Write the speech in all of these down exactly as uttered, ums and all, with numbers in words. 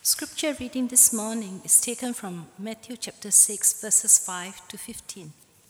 Scripture reading this morning is taken from Matthew chapter six, verses five to fifteen.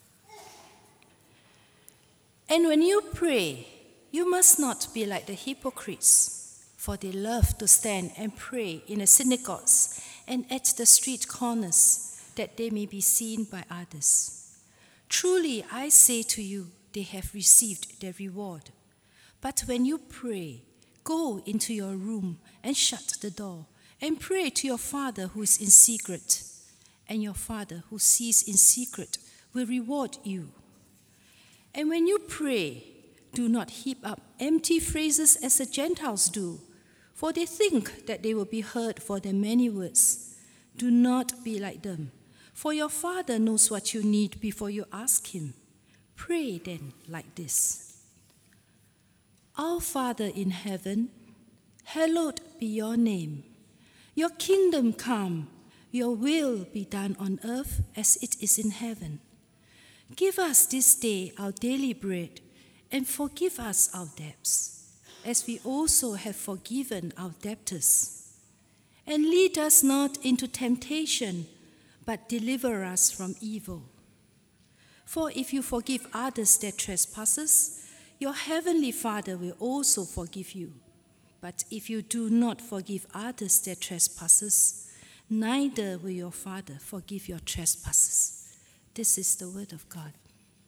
And when you pray, you must not be like the hypocrites, for they love to stand and pray in the synagogues and at the street corners, that they may be seen by others. Truly, I say to you, they have received their reward. But when you pray, go into your room and shut the door, and pray to your Father who is in secret, and your Father who sees in secret will reward you. And when you pray, do not heap up empty phrases as the Gentiles do, for they think that they will be heard for their many words. Do not be like them, for your Father knows what you need before you ask him. Pray then like this: Our Father in heaven, hallowed be your name. Your kingdom come, your will be done on earth as it is in heaven. Give us this day our daily bread, and forgive us our debts, as we also have forgiven our debtors. And lead us not into temptation, but deliver us from evil. For if you forgive others their trespasses, your heavenly Father will also forgive you. But if you do not forgive others their trespasses, neither will your Father forgive your trespasses. This is the word of God.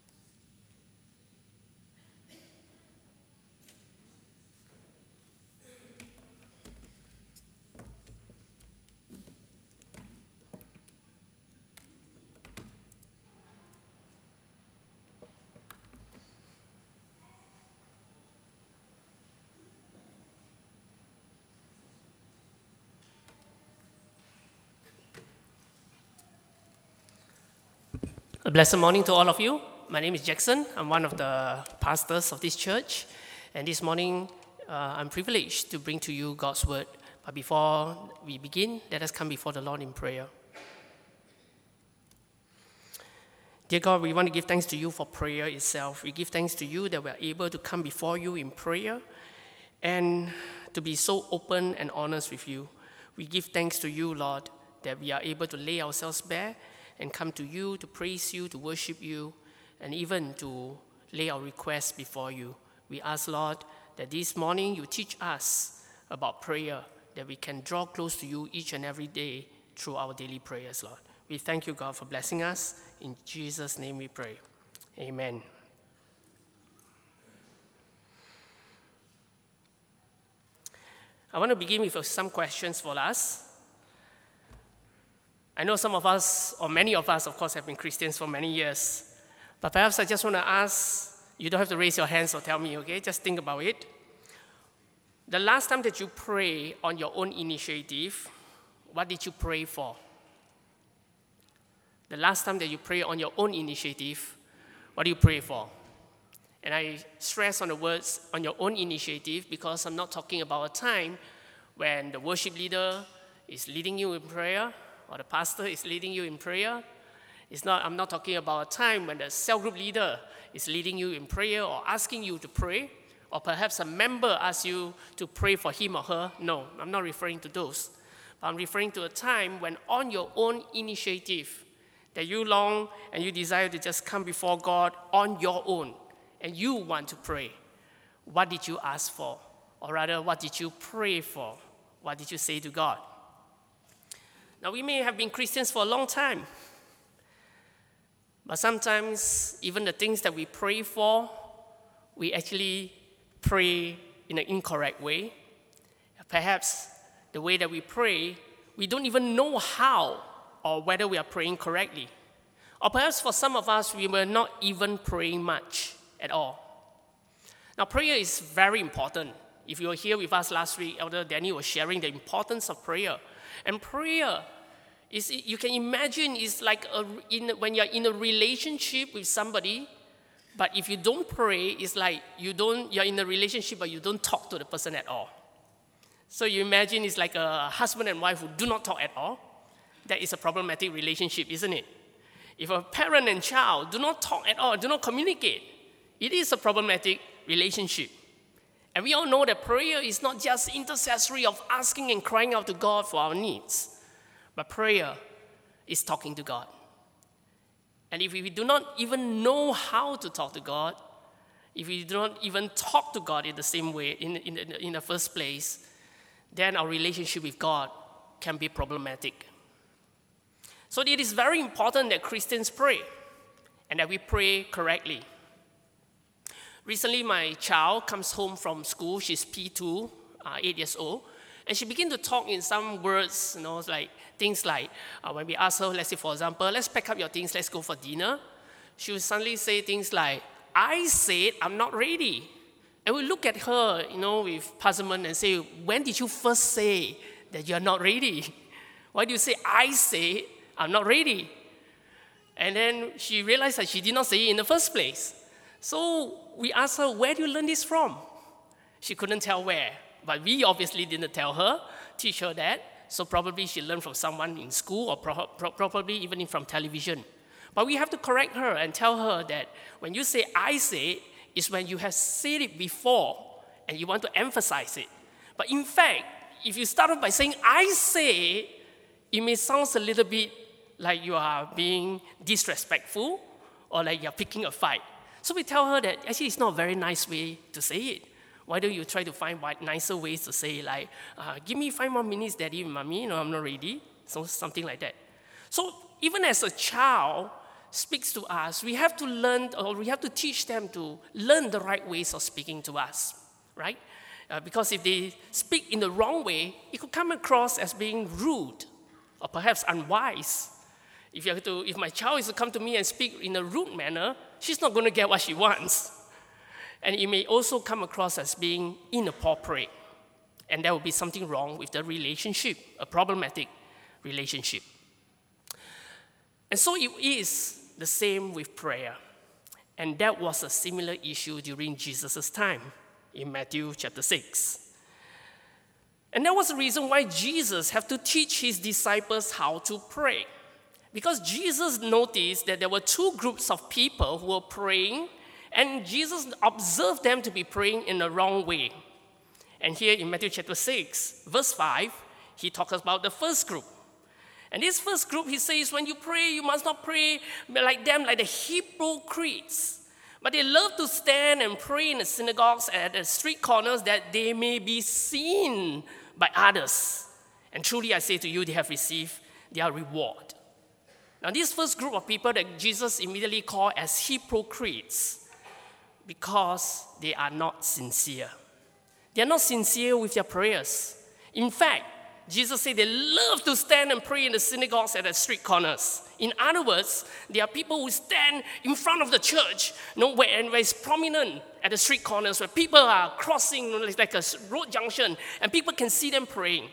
A blessed morning to all of you. My name is Jackson. I'm one of the pastors of this church. And this morning, uh, I'm privileged to bring to you God's word. But before we begin, let us come before the Lord in prayer. Dear God, we want to give thanks to you for prayer itself. We give thanks to you that we are able to come before you in prayer and to be so open and honest with you. We give thanks to you, Lord, that we are able to lay ourselves bare and come to you to praise you, to worship you, and even to lay our requests before you. We ask, Lord, that this morning you teach us about prayer, that we can draw close to you each and every day through our daily prayers, Lord. We thank you, God, for blessing us. In Jesus' name we pray. Amen. I want to begin with some questions for us. I know some of us, or many of us, of course, have been Christians for many years. But perhaps I just want to ask, you don't have to raise your hands or tell me, okay? Just think about it. The last time that you pray on your own initiative, what did you pray for? The last time that you pray on your own initiative, what do you pray for? And I stress on the words on your own initiative because I'm not talking about a time when the worship leader is leading you in prayer, or the pastor is leading you in prayer. It's not, I'm not talking about a time when the cell group leader is leading you in prayer or asking you to pray, or perhaps a member asks you to pray for him or her. No, I'm not referring to those. But I'm referring to a time when on your own initiative, that you long and you desire to just come before God on your own, and you want to pray. What did you ask for? Or rather, what did you pray for? What did you say to God? Now, we may have been Christians for a long time, but sometimes even the things that we pray for, we actually pray in an incorrect way. Perhaps the way that we pray, we don't even know how or whether we are praying correctly. Or perhaps for some of us, we were not even praying much at all. Now, prayer is very important. If you were here with us last week, Elder Danny was sharing the importance of prayer. And prayer is, you can imagine, is like a, in, when you're in a relationship with somebody, but if you don't pray, it's like you don't, you're in a relationship, but you don't talk to the person at all. So you imagine it's like a husband and wife who do not talk at all. That is a problematic relationship, isn't it? If a parent and child do not talk at all, do not communicate, it is a problematic relationship. And we all know that prayer is not just intercessory of asking and crying out to God for our needs, but prayer is talking to God. And if we do not even know how to talk to God, if we do not even talk to God in the same way, in, in, in the first place, then our relationship with God can be problematic. So it is very important that Christians pray, and that we pray correctly. Recently, my child comes home from school. She's P two, uh, eight years old, and she began to talk in some words, you know, like things like, uh, when we ask her, let's say, for example, let's pack up your things, let's go for dinner. She will suddenly say things like, I said I'm not ready. And we look at her, you know, with puzzlement and say, when did you first say that you're not ready? Why do you say, I said I'm not ready? And then she realized that she did not say it in the first place. So we asked her, where do you learn this from? She couldn't tell where, but we obviously didn't tell her, teach her that. So probably she learned from someone in school, or pro- pro- probably even from television. But we have to correct her and tell her that when you say I say, it's when you have said it before and you want to emphasize it. But in fact, if you start off by saying I say, it may sound a little bit like you are being disrespectful or like you're picking a fight. So we tell her that actually it's not a very nice way to say it. Why don't you try to find nicer ways to say, like, uh, give me five more minutes, daddy and mommy, you know, I'm not ready. So something like that. So even as a child speaks to us, we have to learn, or we have to teach them to learn the right ways of speaking to us, right? Uh, because if they speak in the wrong way, it could come across as being rude or perhaps unwise. If, you have to, if my child is to come to me and speak in a rude manner, she's not going to get what she wants. And it may also come across as being inappropriate. And there will be something wrong with the relationship, a problematic relationship. And so it is the same with prayer. And that was a similar issue during Jesus' time in Matthew chapter six. And that was the reason why Jesus had to teach his disciples how to pray. Because Jesus noticed that there were two groups of people who were praying, and Jesus observed them to be praying in the wrong way. And here in Matthew chapter six, verse five, he talks about the first group. And this first group, he says, when you pray, you must not pray like them, like the hypocrites. But they love to stand and pray in the synagogues at the street corners that they may be seen by others. And truly I say to you, they have received their reward. Now this first group of people that Jesus immediately called as hypocrites, because they are not sincere. They are not sincere with their prayers. In fact, Jesus said they love to stand and pray in the synagogues at the street corners. In other words, there are people who stand in front of the church, you know, where, and where it's prominent at the street corners, where people are crossing, you know, like a road junction, and people can see them praying.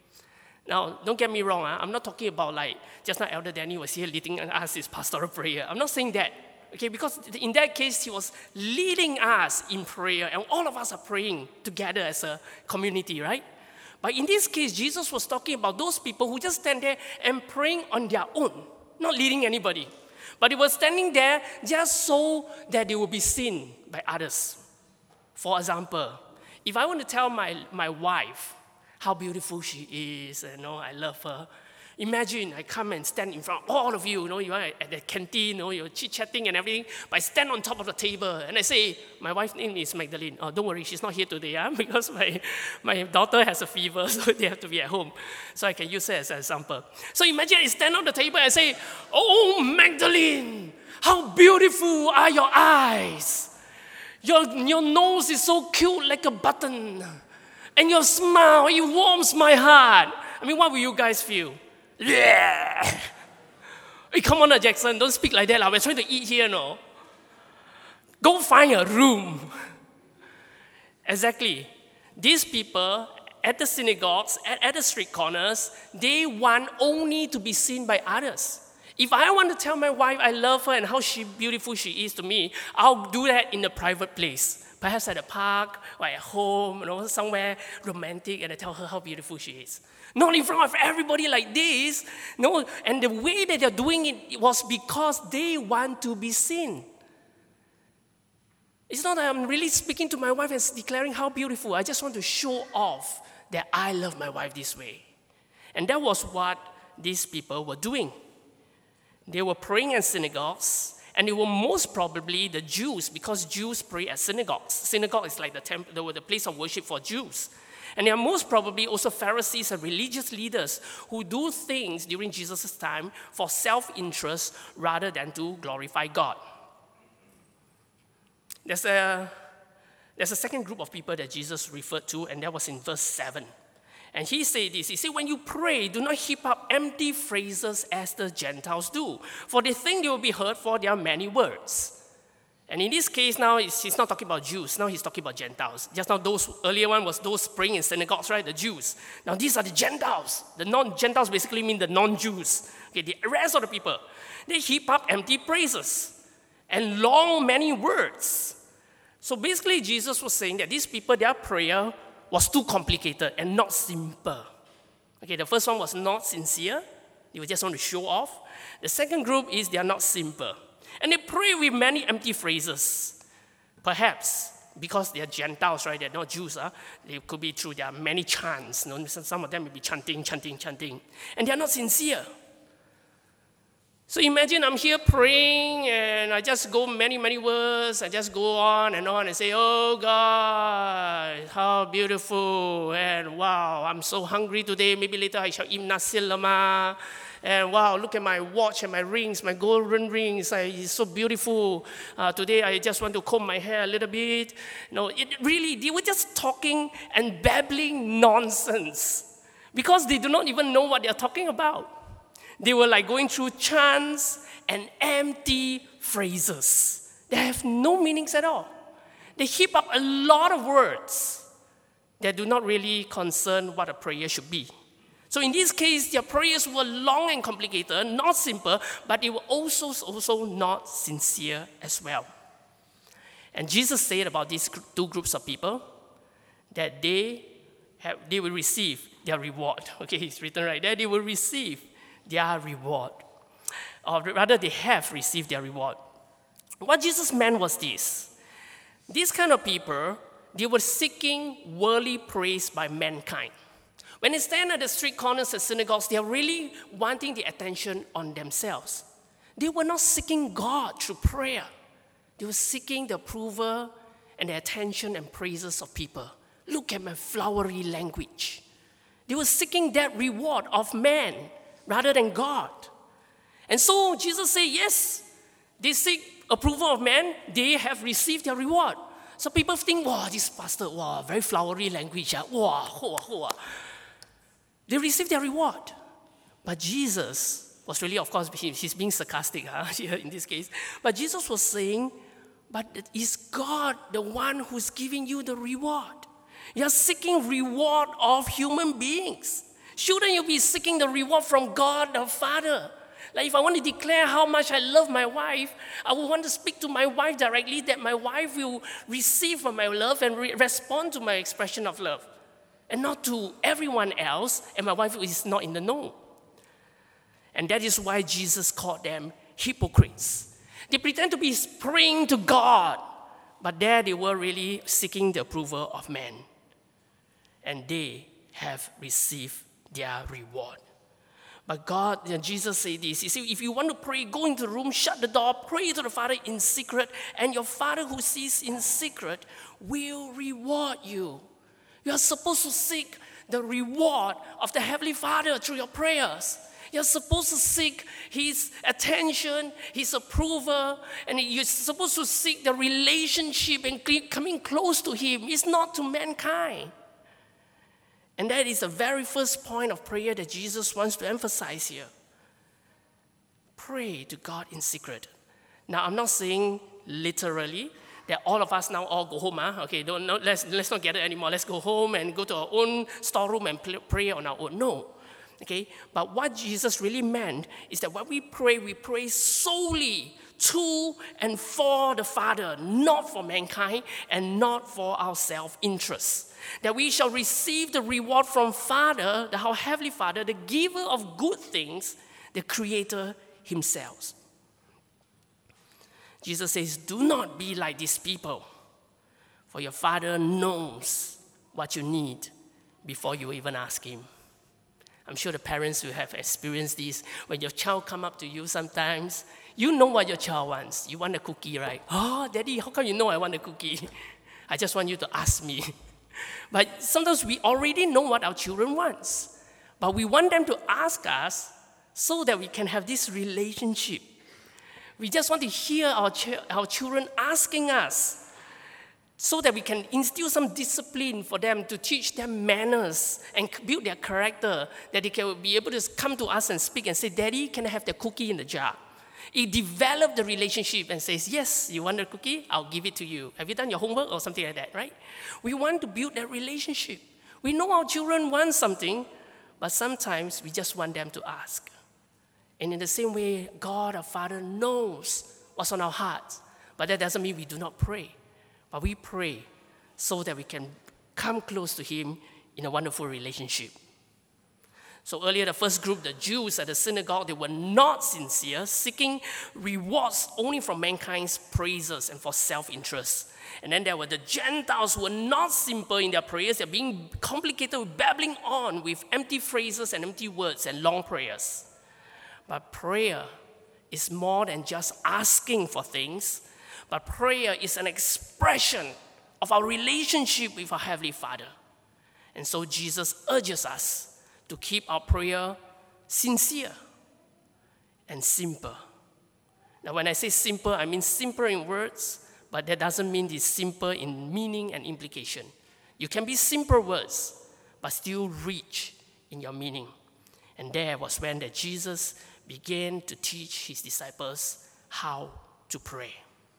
Now, don't get me wrong, huh? I'm not talking about like, just now Elder Danny was here leading us his pastoral prayer. I'm not saying that, okay, because in that case, he was leading us in prayer, and all of us are praying together as a community, right? But in this case, Jesus was talking about those people who just stand there and praying on their own, not leading anybody. But they were standing there just so that they will be seen by others. For example, if I want to tell my, my wife how beautiful she is, and you know, I love her, imagine I come and stand in front of all of you, you know, you are at the canteen, you know, you're chit-chatting and everything, but I stand on top of the table and I say, my wife's name is Magdalene. Oh, don't worry, she's not here today, huh? Because my, my daughter has a fever, so they have to be at home. So I can use her as an example. So imagine I stand on the table and say, oh, Magdalene, how beautiful are your eyes. Your, your nose is so cute like a button. And your smile, it warms my heart. I mean, what will you guys feel? Yeah. Hey, come on, Jackson, don't speak like that. We're trying to eat here, no? Go find a room. Exactly. These people at the synagogues, at, at the street corners, they want only to be seen by others. If I want to tell my wife I love her and how she beautiful she is to me, I'll do that in a private place. Perhaps at a park or at home, you know, somewhere romantic, and I tell her how beautiful she is. Not in front of everybody like this. No, and the way that they're doing it was because they want to be seen. It's not that I'm really speaking to my wife and declaring how beautiful. I just want to show off that I love my wife this way. And that was what these people were doing. They were praying in synagogues, and they were most probably the Jews, because Jews pray at synagogues. Synagogue is like the temple, the place of worship for Jews. And they are most probably also Pharisees and religious leaders who do things during Jesus' time for self-interest rather than to glorify God. There's a, there's a second group of people that Jesus referred to, and that was in verse seven. And he said this, he said, when you pray, do not heap up empty phrases as the Gentiles do, for they think they will be heard for their many words. And in this case now, he's not talking about Jews, now he's talking about Gentiles. Just now, those earlier one was those praying in synagogues, right, the Jews. Now these are the Gentiles. The non-Gentiles basically mean the non-Jews. Okay, the rest of the people. They heap up empty phrases and long many words. So basically, Jesus was saying that these people, their prayer was too complicated and not simple. Okay, the first one was not sincere. They just want to show off. The second group is they are not simple. And they pray with many empty phrases. Perhaps because they are Gentiles, right? They're not Jews. Huh? They could be through their many chants. You know, some of them may be chanting, chanting, chanting. And they are not sincere. So imagine I'm here praying and I just go many, many words. I just go on and on and say, oh God, how beautiful. And wow, I'm so hungry today. Maybe later I shall eat nasi lemak. And wow, look at my watch and my rings, my golden rings. I, it's so beautiful. Uh, today I just want to comb my hair a little bit. No, it really, they were just talking and babbling nonsense because they do not even know what they're talking about. They were like going through chants and empty phrases. They have no meanings at all. They heap up a lot of words that do not really concern what a prayer should be. So in this case, their prayers were long and complicated, not simple, but they were also, also not sincere as well. And Jesus said about these two groups of people that they, have, they will receive their reward. Okay, it's written right there. They will receive their reward. Or rather, they have received their reward. What Jesus meant was this. These kind of people, they were seeking worldly praise by mankind. When they stand at the street corners and synagogues, they are really wanting the attention on themselves. They were not seeking God through prayer. They were seeking the approval and the attention and praises of people. Look at my flowery language. They were seeking that reward of man rather than God. And so Jesus said, yes, they seek approval of man, they have received their reward. So people think, wow, this pastor, wow, very flowery language, ah, wow, hoa, hoa. They received their reward. But Jesus was really, of course, he's being sarcastic huh, here in this case. But Jesus was saying, but is God the one who's giving you the reward? You're seeking reward of human beings. Shouldn't you be seeking the reward from God the Father? Like if I want to declare how much I love my wife, I would want to speak to my wife directly that my wife will receive from my love and re- respond to my expression of love. And not to everyone else, and my wife is not in the know. And that is why Jesus called them hypocrites. They pretend to be praying to God, but there they were really seeking the approval of man. And they have received their reward. But God, and Jesus said this, he said, if you want to pray, go into the room, shut the door, pray to the Father in secret, and your Father who sees in secret will reward you. You are supposed to seek the reward of the Heavenly Father through your prayers. You're supposed to seek His attention, His approval, and you're supposed to seek the relationship and coming close to Him. It's not to mankind. And that is the very first point of prayer that Jesus wants to emphasize here. Pray to God in secret. Now, I'm not saying literally that all of us now all go home. Huh? Okay, don't, no, let's, let's not gather anymore. Let's go home and go to our own storeroom and pray on our own. No. Okay, but what Jesus really meant is that when we pray, we pray solely to and for the Father, not for mankind and not for our self-interest. That we shall receive the reward from Father, the our Heavenly Father, the giver of good things, the Creator Himself. Jesus says, do not be like these people. For your Father knows what you need before you even ask Him. I'm sure the parents who have experienced this, when your child come up to you sometimes, you know what your child wants. You want a cookie, right? Oh, Daddy, how come you know I want a cookie? I just want you to ask me. But sometimes we already know what our children want. But we want them to ask us so that we can have this relationship. We just want to hear our, ch- our children asking us so that we can instill some discipline for them, to teach them manners and build their character, that they can be able to come to us and speak and say, Daddy, can I have the cookie in the jar? It develops the relationship and says, yes, you want a cookie? I'll give it to you. Have you done your homework or something like that, right? We want to build that relationship. We know our children want something, but sometimes we just want them to ask. And in the same way, God, our Father, knows what's on our hearts, but that doesn't mean we do not pray. But we pray so that we can come close to Him in a wonderful relationship. So earlier, the first group, the Jews at the synagogue, they were not sincere, seeking rewards only from mankind's praises and for self-interest. And then there were the Gentiles who were not simple in their prayers. They're being complicated with babbling on with empty phrases and empty words and long prayers. But prayer is more than just asking for things, but prayer is an expression of our relationship with our Heavenly Father. And so Jesus urges us to keep our prayer sincere and simple. Now, when I say simple, I mean simple in words, but that doesn't mean it's simple in meaning and implication. You can be simple words, but still rich in your meaning. And there was when that Jesus began to teach His disciples how to pray.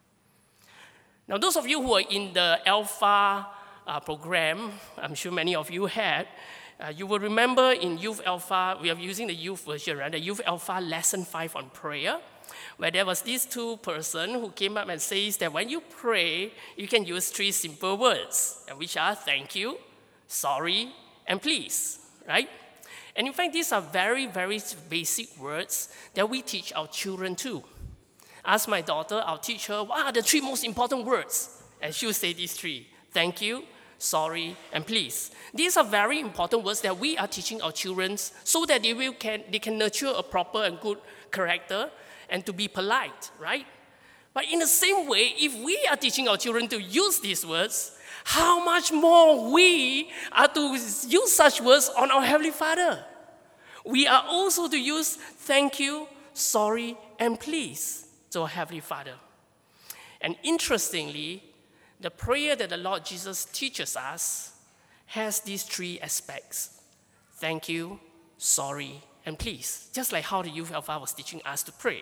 Now, those of you who are in the Alpha uh, program, I'm sure many of you had, uh, you will remember in Youth Alpha, we are using the youth version, right? The Youth Alpha lesson five on prayer, where there was this two person who came up and says that when you pray, you can use three simple words, which are thank you, sorry, and please, right? And in fact, these are very, very basic words that we teach our children too. Ask my daughter, I'll teach her, what are the three most important words? And she'll say these three: thank you, sorry, and please. These are very important words that we are teaching our children so that they, will can, they can nurture a proper and good character and to be polite, right? But in the same way, if we are teaching our children to use these words, how much more we are to use such words on our Heavenly Father. We are also to use thank you, sorry, and please to our Heavenly Father. And interestingly, the prayer that the Lord Jesus teaches us has these three aspects: thank you, sorry, and please. Just like how the Youth Alpha was teaching us to pray.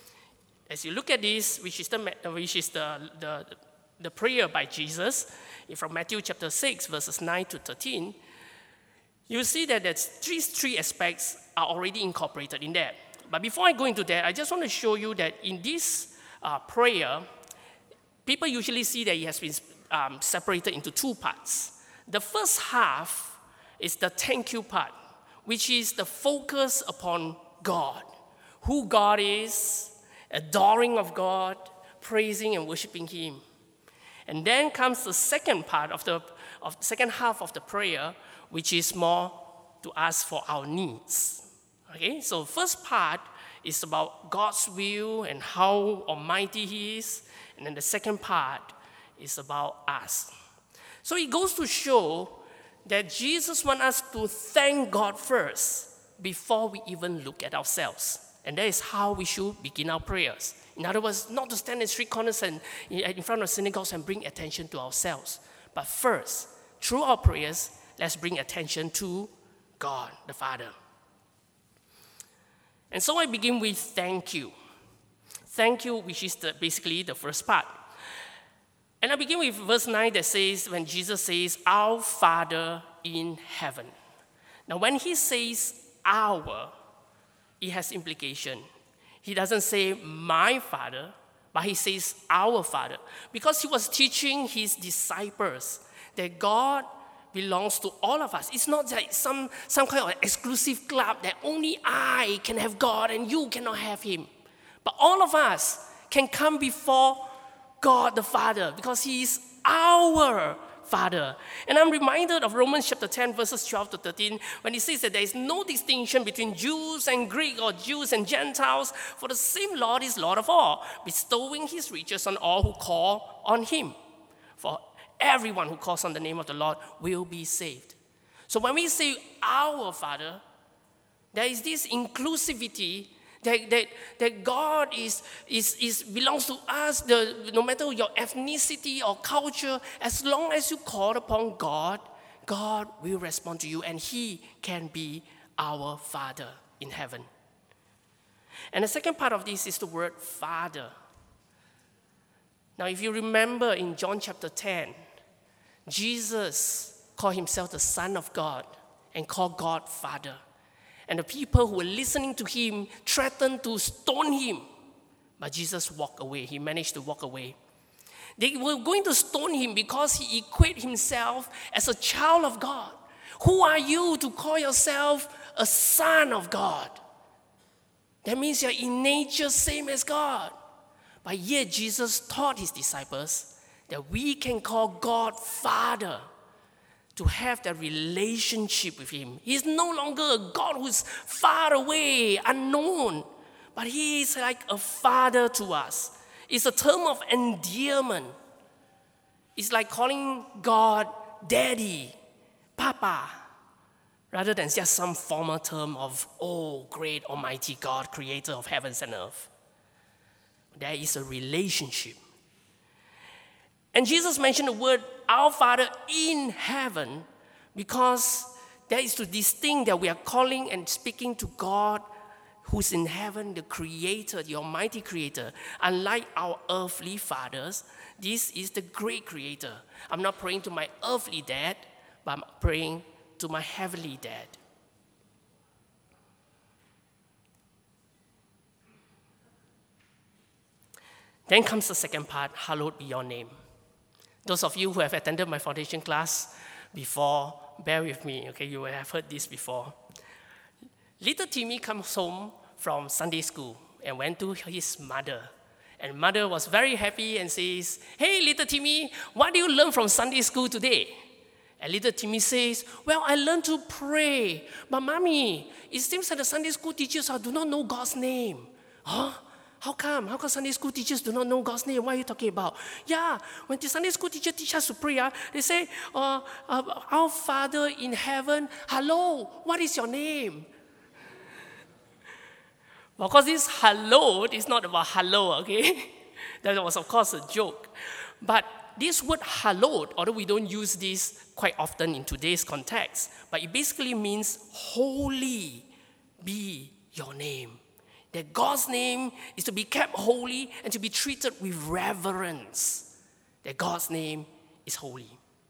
As you look at this, which is the, which is the, the, the prayer by Jesus, from Matthew chapter six, verses nine to thirteen, you'll see that these three aspects are already incorporated in there. But before I go into that, I just want to show you that in this uh, prayer, people usually see that it has been um, separated into two parts. The first half is the thank you part, which is the focus upon God, who God is, adoring of God, praising and worshiping Him. And then comes the second part of the of the second half of the prayer, which is more to ask for our needs. Okay, so first part is about God's will and how almighty He is, and then the second part is about us. So it goes to show that Jesus wants us to thank God first before we even look at ourselves. And that is how we should begin our prayers. In other words, not to stand in street corners and in front of synagogues and bring attention to ourselves. But first, through our prayers, let's bring attention to God, the Father. And so I begin with thank you. Thank you, which is the, basically the first part. And I begin with verse nine that says, when Jesus says, our Father in heaven. Now, when He says our, it has implication. He doesn't say my Father, but He says our Father. Because He was teaching His disciples that God belongs to all of us. It's not like some, some kind of exclusive club that only I can have God and you cannot have Him. But all of us can come before God the Father because He is our Father. And I'm reminded of Romans chapter ten, verses twelve to thirteen, when it says that there is no distinction between Jews and Greek or Jews and Gentiles, for the same Lord is Lord of all, bestowing his riches on all who call on him. For everyone who calls on the name of the Lord will be saved. So when we say our Father, there is this inclusivity that, that, that God is, is, is belongs to us, the, no matter your ethnicity or culture, as long as you call upon God, God will respond to you, and he can be our Father in heaven. And the second part of this is the word Father. Now, if you remember in John chapter ten, Jesus called himself the Son of God and called God Father. And the people who were listening to him threatened to stone him. But Jesus walked away. He managed to walk away. They were going to stone him because he equated himself as a child of God. Who are you to call yourself a son of God? That means you're in nature same as God. But yet Jesus taught his disciples that we can call God Father, to have that relationship with him. He's no longer a God who's far away, unknown, but he is like a father to us. It's a term of endearment. It's like calling God Daddy, Papa, rather than just some formal term of, oh, great almighty God, creator of heavens and earth. There is a relationship. And Jesus mentioned the word our Father in heaven because that is to distinct that we are calling and speaking to God who's in heaven, the creator, the almighty creator. Unlike our earthly fathers, this is the great creator. I'm not praying to my earthly dad, but I'm praying to my heavenly dad. Then comes the second part, hallowed be your name. Those of you who have attended my foundation class before, bear with me, okay? You will have heard this before. Little Timmy comes home from Sunday school and went to his mother. And mother was very happy and says, hey, little Timmy, what do you learn from Sunday school today? And little Timmy says, well, I learned to pray. But mommy, it seems that the Sunday school teachers do not know God's name. Huh? How come? How come Sunday school teachers do not know God's name? What are you talking about? Yeah, when the Sunday school teacher teaches us to pray, uh, they say, uh, uh, our Father in heaven, hello, what is your name? Well, of course, this hello is not about hello, okay? That was, of course, a joke. But this word hallowed, although we don't use this quite often in today's context, but it basically means holy be your name. That God's name is to be kept holy and to be treated with reverence. That God's name is holy.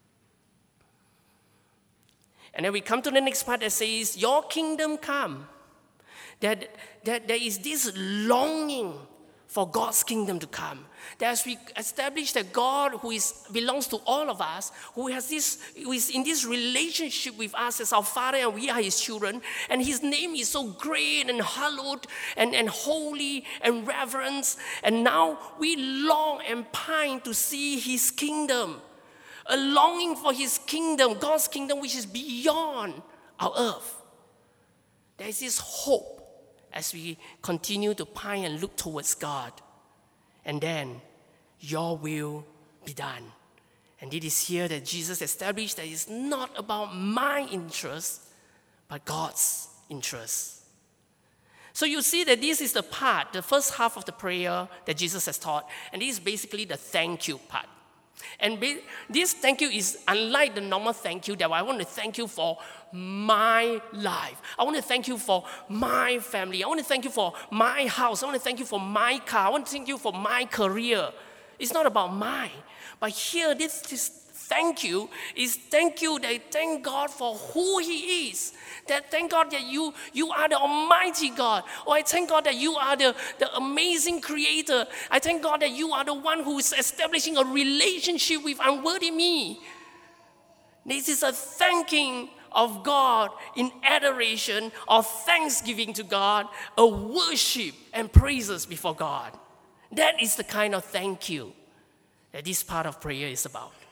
And then we come to the next part that says, your kingdom come. That, that there is this longing for God's kingdom to come. That as we establish that God who is belongs to all of us, who has this, who is in this relationship with us as our Father and we are his children, and his name is so great and hallowed and, and holy and reverence, and now we long and pine to see his kingdom. A longing for his kingdom, God's kingdom which is beyond our earth. There is this hope as we continue to pine and look towards God. And then, your will be done. And it is here that Jesus established that it's not about my interest, but God's interest. So you see that this is the part, the first half of the prayer that Jesus has taught. And this is basically the thank you part. And this thank you is unlike the normal thank you that I want to thank you for my life. I want to thank you for my family. I want to thank you for my house. I want to thank you for my car. I want to thank you for my career. It's not about mine. But here, this, this thank you is thank you that thank God for who he is. That thank God that you, you are the almighty God. Or I thank God that you are the, the amazing creator. I thank God that you are the one who is establishing a relationship with unworthy me. This is a thanking of God in adoration, of thanksgiving to God, a worship and praises before God. That is the kind of thank you that this part of prayer is about.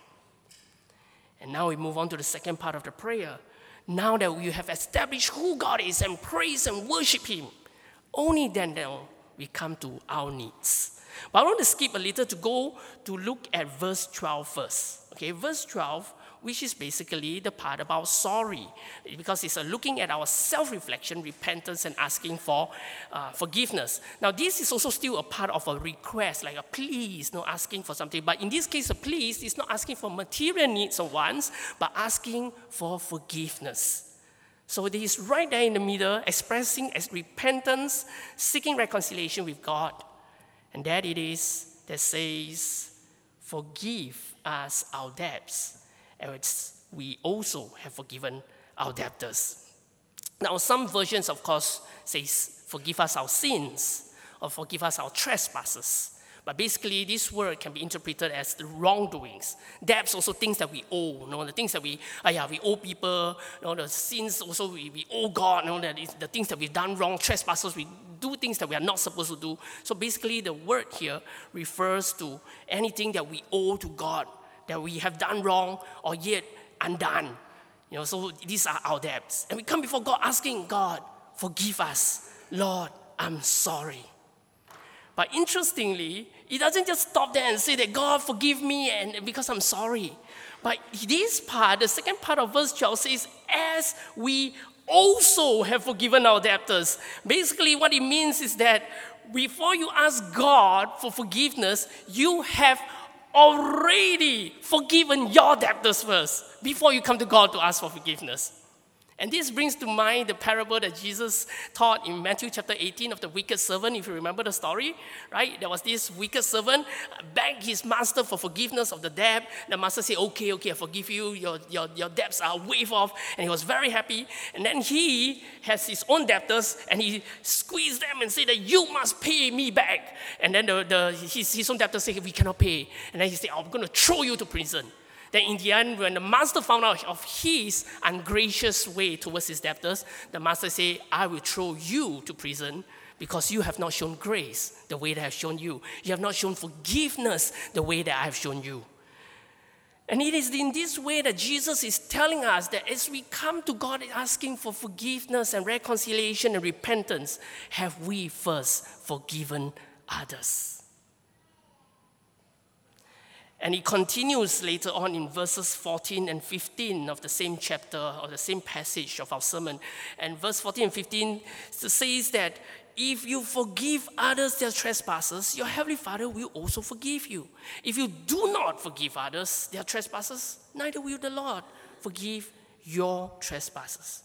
And now we move on to the second part of the prayer. Now that we have established who God is and praise and worship Him, only then then we come to our needs. But I want to skip a little to go to look at verse twelve first. Okay, verse twelve, which is basically the part about sorry, because it's a looking at our self-reflection, repentance, and asking for uh, forgiveness. Now, this is also still a part of a request, like a please, not asking for something. But in this case, a please is not asking for material needs or wants, but asking for forgiveness. So it is right there in the middle, expressing as repentance, seeking reconciliation with God. And that it is that says, forgive us our debts, as we also have forgiven our debtors. Now, some versions, of course, says, forgive us our sins, or forgive us our trespasses. But basically, this word can be interpreted as the wrongdoings. Debts also things that we owe, you know, the things that we, ah, yeah, we owe people, you know, the sins also we, we owe God, you know, that is the things that we've done wrong, trespasses, we do things that we are not supposed to do. So basically, the word here refers to anything that we owe to God, that we have done wrong or yet undone. You know, so these are our debts. And we come before God asking, God, forgive us. Lord, I'm sorry. But interestingly, it doesn't just stop there and say that God forgive me and because I'm sorry. But this part, the second part of verse twelve says, as we also have forgiven our debtors. Basically, what it means is that before you ask God for forgiveness, you have already forgiven your debtors first before you come to God to ask for forgiveness. And this brings to mind the parable that Jesus taught in Matthew chapter eighteen of the wicked servant, if you remember the story, right? There was this wicked servant, begged his master for forgiveness of the debt. The master said, okay, okay, I forgive you, your, your, your debts are waived off. And he was very happy. And then he has his own debtors, and he squeezed them and said that you must pay me back. And then the, the, his, his own debtors said, we cannot pay. And then he said, I'm going to throw you to prison. Then in the end, when the master found out of his ungracious way towards his debtors, the master said, I will throw you to prison because you have not shown grace the way that I have shown you. You have not shown forgiveness the way that I have shown you. And it is in this way that Jesus is telling us that as we come to God asking for forgiveness and reconciliation and repentance, have we first forgiven others? And it continues later on in verses fourteen and fifteen of the same chapter or the same passage of our sermon. And verse fourteen and fifteen says that if you forgive others their trespasses, your Heavenly Father will also forgive you. If you do not forgive others their trespasses, neither will the Lord forgive your trespasses.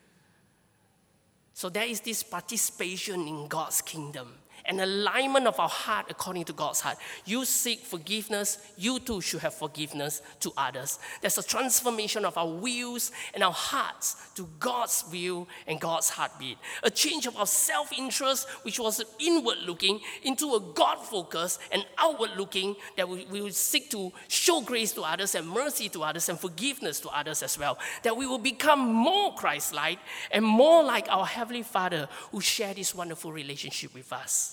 So there is this participation in God's kingdom, an alignment of our heart according to God's heart. You seek forgiveness, you too should have forgiveness to others. There's a transformation of our wills and our hearts to God's will and God's heartbeat. A change of our self-interest, which was inward-looking, into a God-focused and outward-looking, that we, we will seek to show grace to others and mercy to others and forgiveness to others as well. That we will become more Christ-like and more like our Heavenly Father who shared this wonderful relationship with us.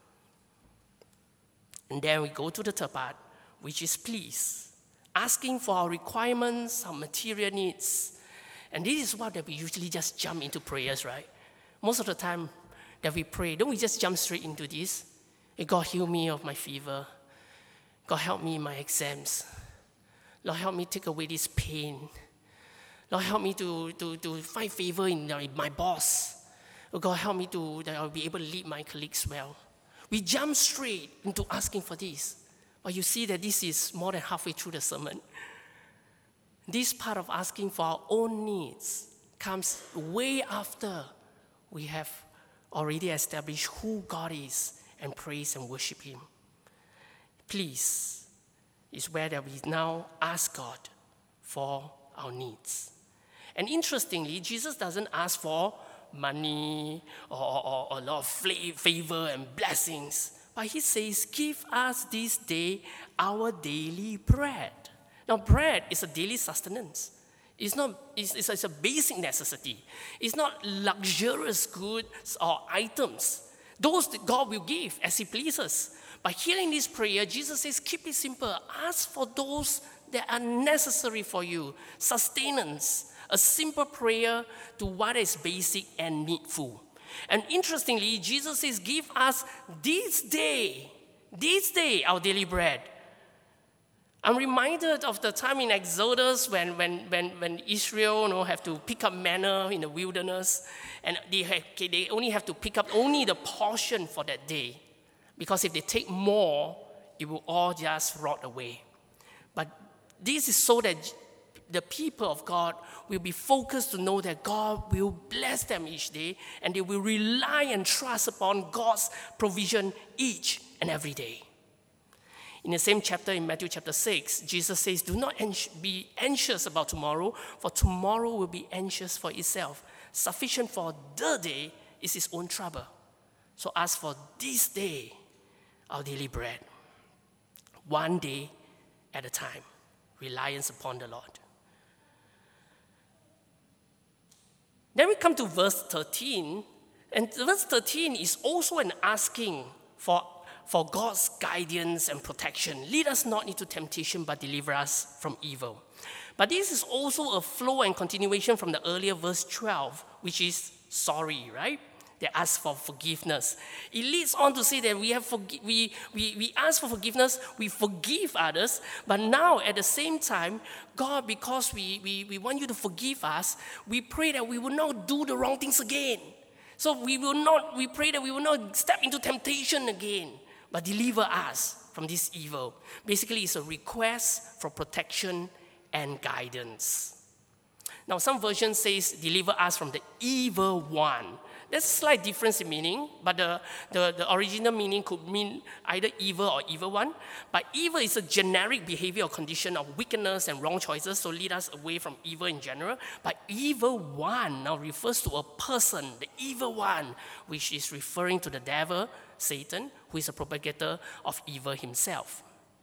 And then we go to the third part, which is please. Asking for our requirements, our material needs. And this is what that we usually just jump into prayers, right? Most of the time that we pray, don't we just jump straight into this? Hey, God, heal me of my fever. God, help me in my exams. Lord, help me take away this pain. Lord, help me to, to, to find favor in my boss. Oh, God, help me to, that I'll be able to lead my colleagues well. We jump straight into asking for this. But you see that this is more than halfway through the sermon. This part of asking for our own needs comes way after we have already established who God is and praise and worship Him. Please is where that we now ask God for our needs. And interestingly, Jesus doesn't ask for money or, or, or a lot of favor and blessings. But He says, give us this day our daily bread. Now, bread is a daily sustenance. It's not. It's, it's, it's a basic necessity. It's not luxurious goods or items. Those that God will give as He pleases. But here in this prayer, Jesus says, keep it simple. Ask for those that are necessary for you. Sustenance, a simple prayer to what is basic and needful. And interestingly, Jesus says, give us this day, this day our daily bread. I'm reminded of the time in Exodus when, when, when, when Israel you know, have to pick up manna in the wilderness, and they, have, they only have to pick up only the portion for that day. Because if they take more, it will all just rot away. But this is so that the people of God will be focused to know that God will bless them each day, and they will rely and trust upon God's provision each and every day. In the same chapter, in Matthew chapter six, Jesus says, do not be anxious about tomorrow, for tomorrow will be anxious for itself. Sufficient for the day is its own trouble. So ask for this day our daily bread, one day at a time, reliance upon the Lord. Then we come to verse thirteen, and verse thirteen is also an asking for for God's guidance and protection. Lead us not into temptation, but deliver us from evil. But this is also a flow and continuation from the earlier verse twelve, which is sorry, right? They ask for forgiveness. It leads on to say that we have forgi- we, we, we ask for forgiveness, we forgive others, but now at the same time, God, because we, we, we want you to forgive us, we pray that we will not do the wrong things again. So we will not, we pray that we will not step into temptation again, but deliver us from this evil. Basically, it's a request for protection and guidance. Now, some versions says, deliver us from the evil one. There's a slight difference in meaning, but the, the, the original meaning could mean either evil or evil one. But evil is a generic behavior or condition of wickedness and wrong choices, so lead us away from evil in general. But evil one now refers to a person, the evil one, which is referring to the devil, Satan, who is a propagator of evil himself.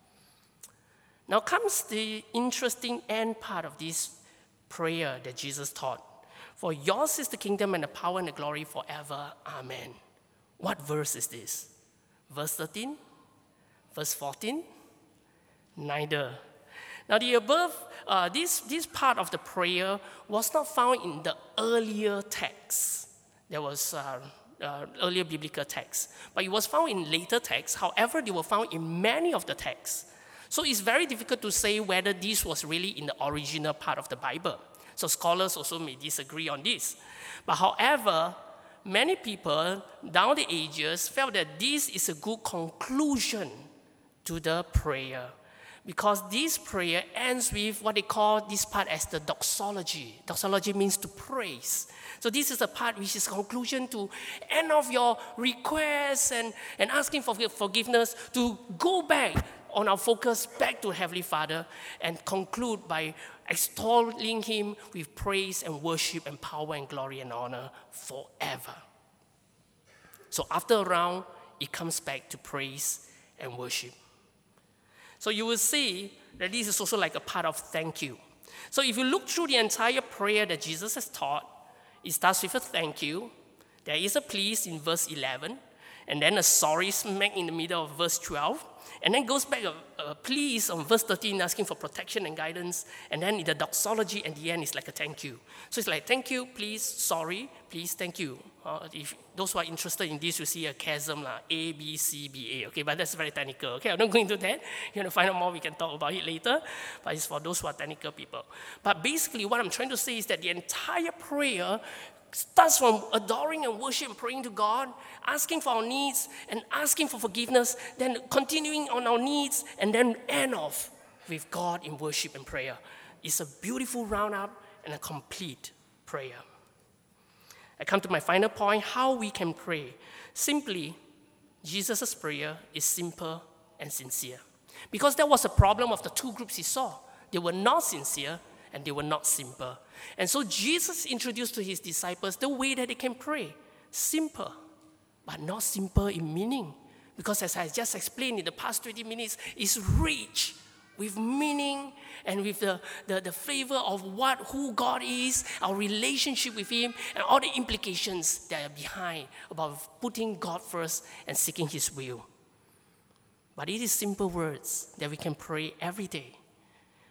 Now comes the interesting end part of this prayer that Jesus taught. For yours is the kingdom and the power and the glory forever. Amen. What verse is this? Verse thirteen? Verse fourteen? Neither. Now the above, uh, this, this part of the prayer was not found in the earlier text. There was uh, uh, earlier biblical texts. But it was found in later texts. However, they were found in many of the texts. So it's very difficult to say whether this was really in the original part of the Bible. So scholars also may disagree on this. But however, many people down the ages felt that this is a good conclusion to the prayer, because this prayer ends with what they call this part as the doxology. Doxology means to praise. So this is the part which is conclusion to end of your requests and, and asking for forgiveness, to go back on our focus back to Heavenly Father and conclude by extolling Him with praise and worship and power and glory and honor forever. So after a round, it comes back to praise and worship. So you will see that this is also like a part of thank you. So if you look through the entire prayer that Jesus has taught, it starts with a thank you. There is a please in verse eleven, and then a sorry smack in the middle of verse twelve, and then goes back a, a please on verse thirteen, asking for protection and guidance, and then in the doxology at the end is like a thank you. So it's like thank you, please, sorry, please, thank you. Uh, if those who are interested in this, you see a chasm, lah, A, B, C, B, A. Okay, but that's very technical. Okay, I'm not going into that. You want to find out more, we can talk about it later. But it's for those who are technical people. But basically, what I'm trying to say is that the entire prayer starts from adoring and worship and praying to God, asking for our needs and asking for forgiveness, then continuing on our needs, and then end off with God in worship and prayer. It's a beautiful roundup and a complete prayer. I come to my final point, how we can pray. Simply, Jesus' prayer is simple and sincere. Because that was a problem of the two groups he saw. They were not sincere and they were not simple. And so Jesus introduced to his disciples the way that they can pray. Simple, but not simple in meaning. Because as I just explained in the past twenty minutes, it's rich with meaning and with the, the, the flavor of what who God is, our relationship with Him, and all the implications that are behind about putting God first and seeking His will. But it is simple words that we can pray every day.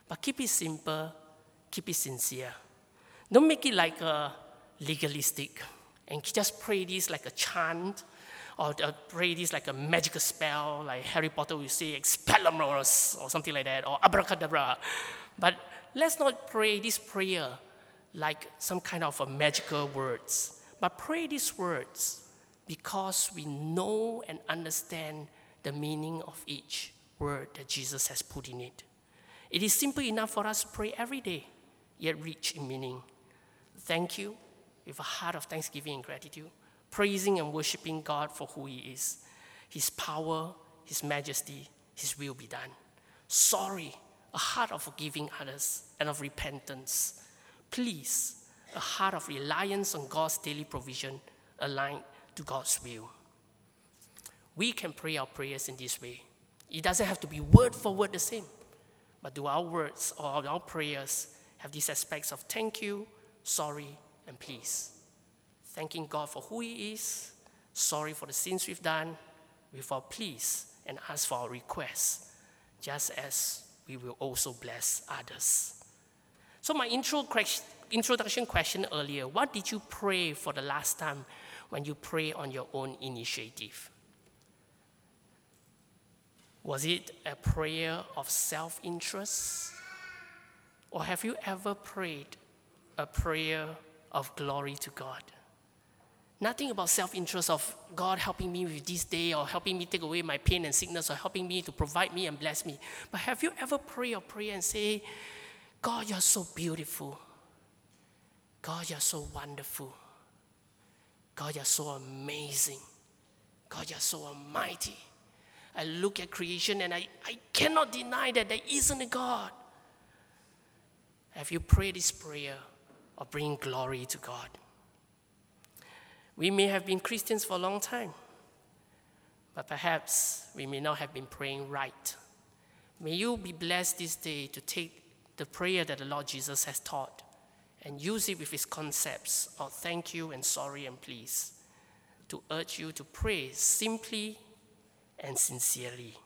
But keep it simple, keep it sincere. Don't make it like a legalistic and just pray this like a chant, or uh, pray this like a magical spell, like Harry Potter will say Expelliarmus or something like that, or abracadabra. But let's not pray this prayer like some kind of a magical words, but pray these words because we know and understand the meaning of each word that Jesus has put in it. It is simple enough for us to pray every day, yet rich in meaning. Thank you, with a heart of thanksgiving and gratitude, praising and worshiping God for who He is, His power, His majesty, His will be done. Sorry, a heart of forgiving others and of repentance. Please, a heart of reliance on God's daily provision aligned to God's will. We can pray our prayers in this way. It doesn't have to be word for word the same, but do our words or our prayers have these aspects of thank you, sorry, and please. Thanking God for who He is, sorry for the sins we've done, with our please and ask for our requests, just as we will also bless others. So my intro introduction question earlier, what did you pray for the last time when you pray on your own initiative? Was it a prayer of self-interest? Or have you ever prayed a prayer of glory to God? Nothing about self-interest of God helping me with this day, or helping me take away my pain and sickness, or helping me to provide me and bless me. But have you ever prayed a prayer and say, God, you're so beautiful. God, you're so wonderful. God, you're so amazing. God, you're so almighty. I look at creation and I, I cannot deny that there isn't a God. Have you prayed this prayer of bringing glory to God? We may have been Christians for a long time, but perhaps we may not have been praying right. May you be blessed this day to take the prayer that the Lord Jesus has taught and use it with His concepts of thank you and sorry and please to urge you to pray simply and sincerely.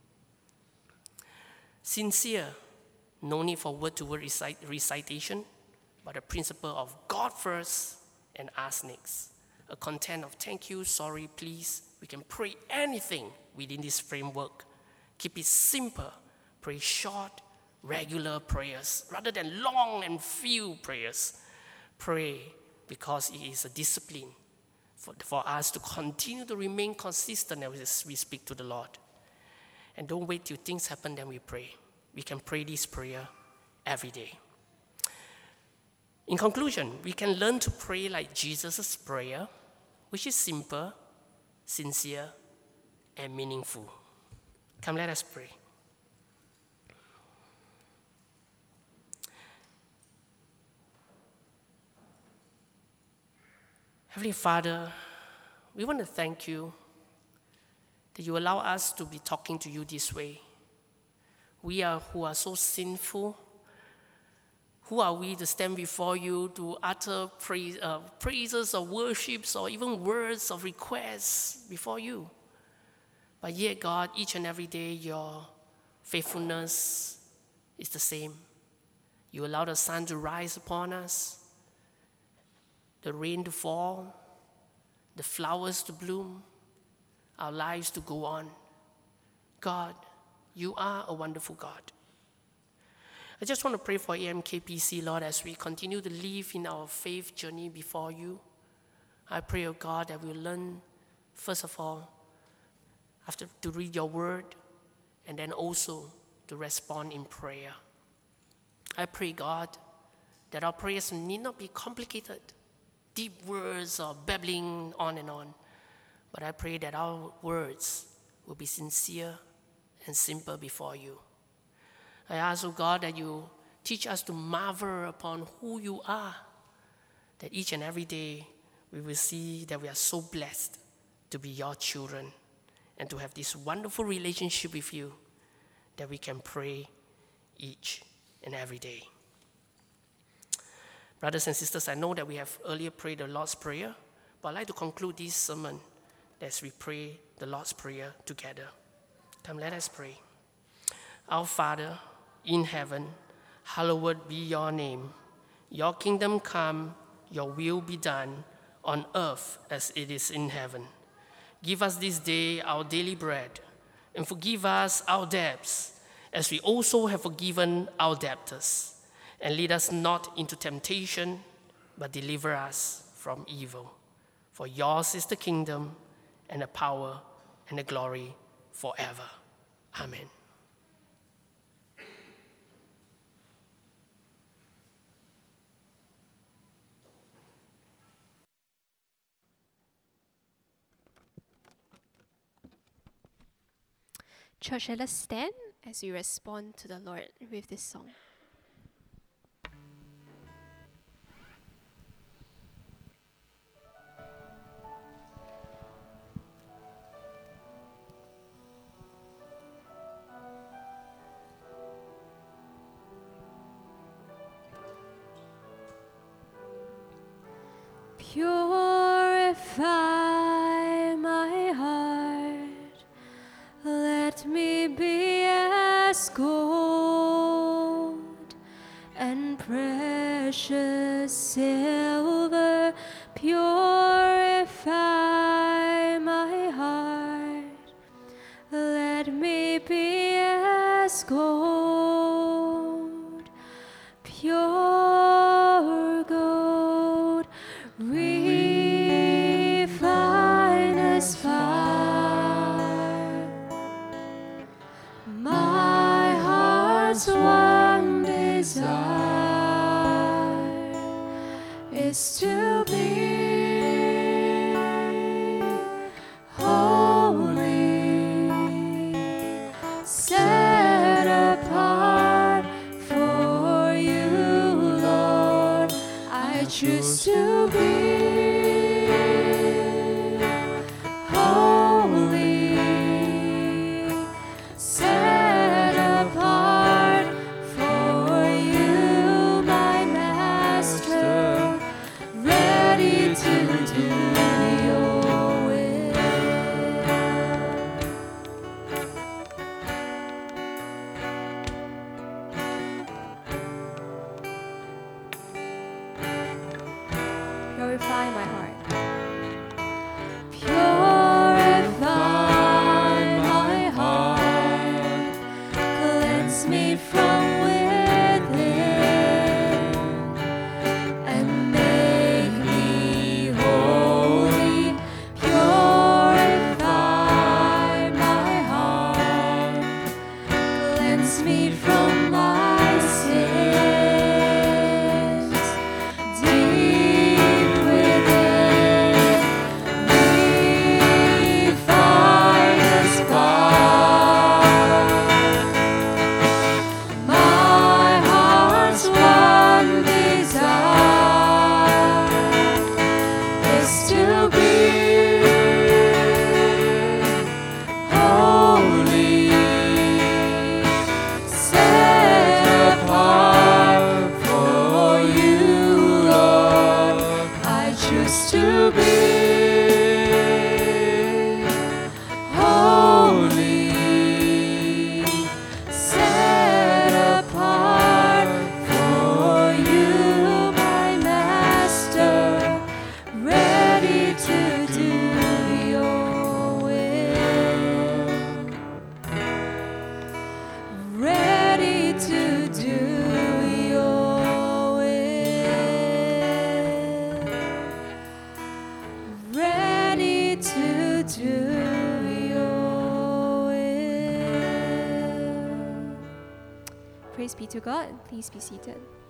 Sincere, no need for word-to-word recite, recitation, but a principle of God first and us next. A content of thank you, sorry, please. We can pray anything within this framework. Keep it simple. Pray short, regular prayers rather than long and few prayers. Pray because it is a discipline for, for us to continue to remain consistent as we speak to the Lord. And don't wait till things happen, then we pray. We can pray this prayer every day. In conclusion, we can learn to pray like Jesus' prayer, which is simple, sincere, and meaningful. Come, let us pray. Heavenly Father, we want to thank you that you allow us to be talking to you this way. We are who are so sinful. Who are we to stand before you to utter praise, uh, praises or worships or even words of requests before you? But yet, God, each and every day, your faithfulness is the same. You allow the sun to rise upon us, the rain to fall, the flowers to bloom, our lives to go on. God, you are a wonderful God. I just want to pray for A M K P C, Lord, as we continue to live in our faith journey before you. I pray, oh God, that we'll learn, first of all, after to read your word, and then also to respond in prayer. I pray, God, that our prayers need not be complicated, deep words or babbling on and on, but I pray that our words will be sincere and simple before you. I ask, oh God, that you teach us to marvel upon who you are, that each and every day we will see that we are so blessed to be your children and to have this wonderful relationship with you that we can pray each and every day. Brothers and sisters, I know that we have earlier prayed the Lord's Prayer, but I'd like to conclude this sermon as we pray the Lord's Prayer together. Come, let us pray. Our Father in heaven, hallowed be your name. Your kingdom come, your will be done, on earth as it is in heaven. Give us this day our daily bread, and forgive us our debts, as we also have forgiven our debtors. And lead us not into temptation, but deliver us from evil. For yours is the kingdom, and the power, and the glory forever. Amen. Church, let us stand as we respond to the Lord with this song. Purify my heart, let me be as gold and precious silver. Purify my heart, let me be as gold, pure gold, refine as fire. My heart's one desire is to be holy, set apart for you, Lord. I choose to be holy, set apart for you, my Master, ready to do your will. Purify my heart. Purify my heart, cleanse me from within, and make me holy. Purify my heart, cleanse me from my sins. Deep within, refine as fire. My heart's one desire is to be holy, set apart for you, Lord. I choose to be holy, set apart for you, my Master, ready to do your will, ready to do your will, ready to do your will. Praise be to God. Please be seated.